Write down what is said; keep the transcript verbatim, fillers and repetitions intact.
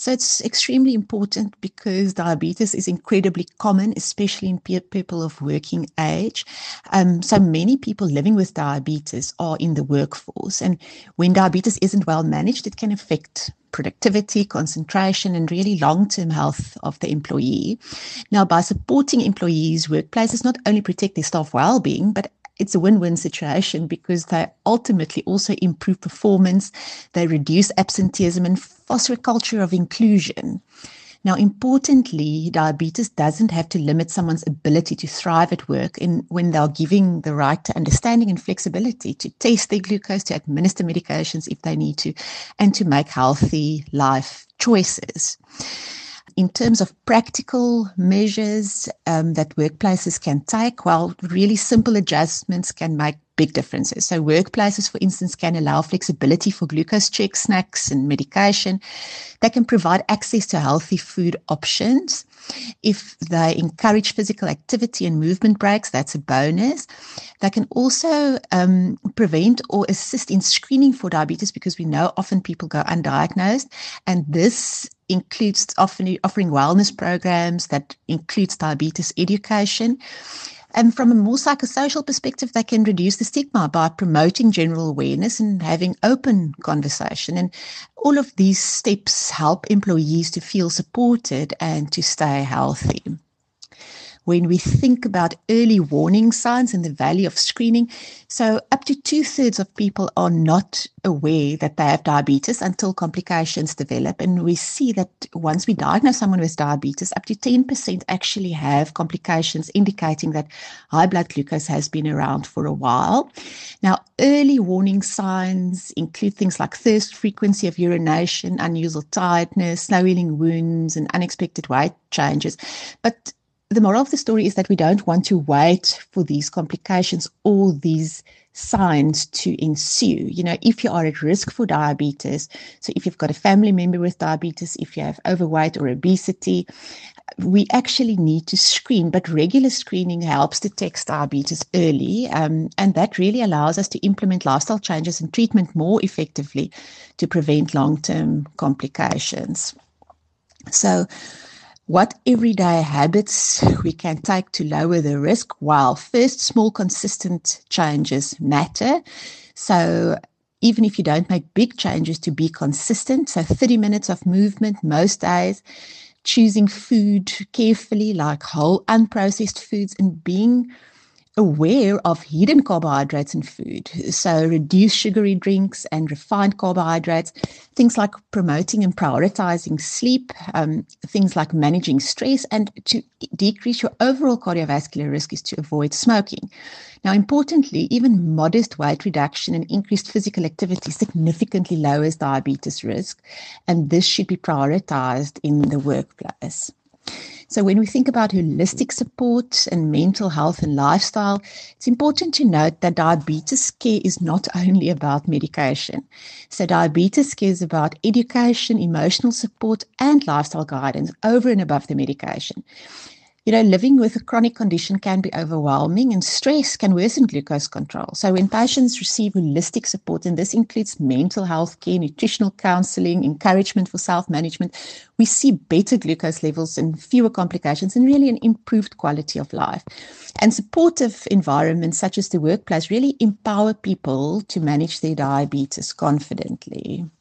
So it's extremely important because diabetes is incredibly common, especially in pe- people of working age. Um, so many people living with diabetes are in the workforce. And when diabetes isn't well managed, it can affect productivity, concentration, and really long-term health of the employee. Now, by supporting employees, workplaces not only protect their staff well-being, but it's a win-win situation because they ultimately also improve performance, they reduce absenteeism and foster a culture of inclusion. Now, importantly, diabetes doesn't have to limit someone's ability to thrive at work in, when they're giving the right to understanding and flexibility to test their glucose, to administer medications if they need to, and to make healthy life choices. In terms of practical measures um, that workplaces can take, well, really simple adjustments can make big differences. So workplaces, for instance, can allow flexibility for glucose check, snacks and medication. They can provide access to healthy food options. If they encourage physical activity and movement breaks, that's a bonus. They can also um, prevent or assist in screening for diabetes because we know often people go undiagnosed, and this includes often offering wellness programs that includes diabetes education. And from a more psychosocial perspective, they can reduce the stigma by promoting general awareness and having open conversation. And all of these steps help employees to feel supported and to stay healthy. When we think about early warning signs and the value of screening, so up to two-thirds of people are not aware that they have diabetes until complications develop. And we see that once we diagnose someone with diabetes, up to ten percent actually have complications, indicating that high blood glucose has been around for a while. Now, early warning signs include things like thirst, frequency of urination, unusual tiredness, slow-healing wounds, and unexpected weight changes. But the moral of the story is that we don't want to wait for these complications or these signs to ensue. You know, if you are at risk for diabetes, so if you've got a family member with diabetes, if you have overweight or obesity, we actually need to screen, but regular screening helps detect diabetes early, um, and that really allows us to implement lifestyle changes and treatment more effectively to prevent long-term complications. So, what everyday habits we can take to lower the risk? Well, first, small, consistent changes matter. So even if you don't make big changes, to be consistent, so thirty minutes of movement most days, choosing food carefully, like whole unprocessed foods, and being aware of hidden carbohydrates in food. So reduce sugary drinks and refined carbohydrates, things like promoting and prioritizing sleep, um, things like managing stress, and to decrease your overall cardiovascular risk is to avoid smoking. Now, importantly, even modest weight reduction and increased physical activity significantly lowers diabetes risk, and this should be prioritized in the workplace. So when we think about holistic support and mental health and lifestyle, it's important to note that diabetes care is not only about medication. So diabetes care is about education, emotional support, and lifestyle guidance over and above the medication. You know, living with a chronic condition can be overwhelming, and stress can worsen glucose control. So when patients receive holistic support, and this includes mental health care, nutritional counseling, encouragement for self-management, we see better glucose levels and fewer complications and really an improved quality of life. And supportive environments such as the workplace really empower people to manage their diabetes confidently.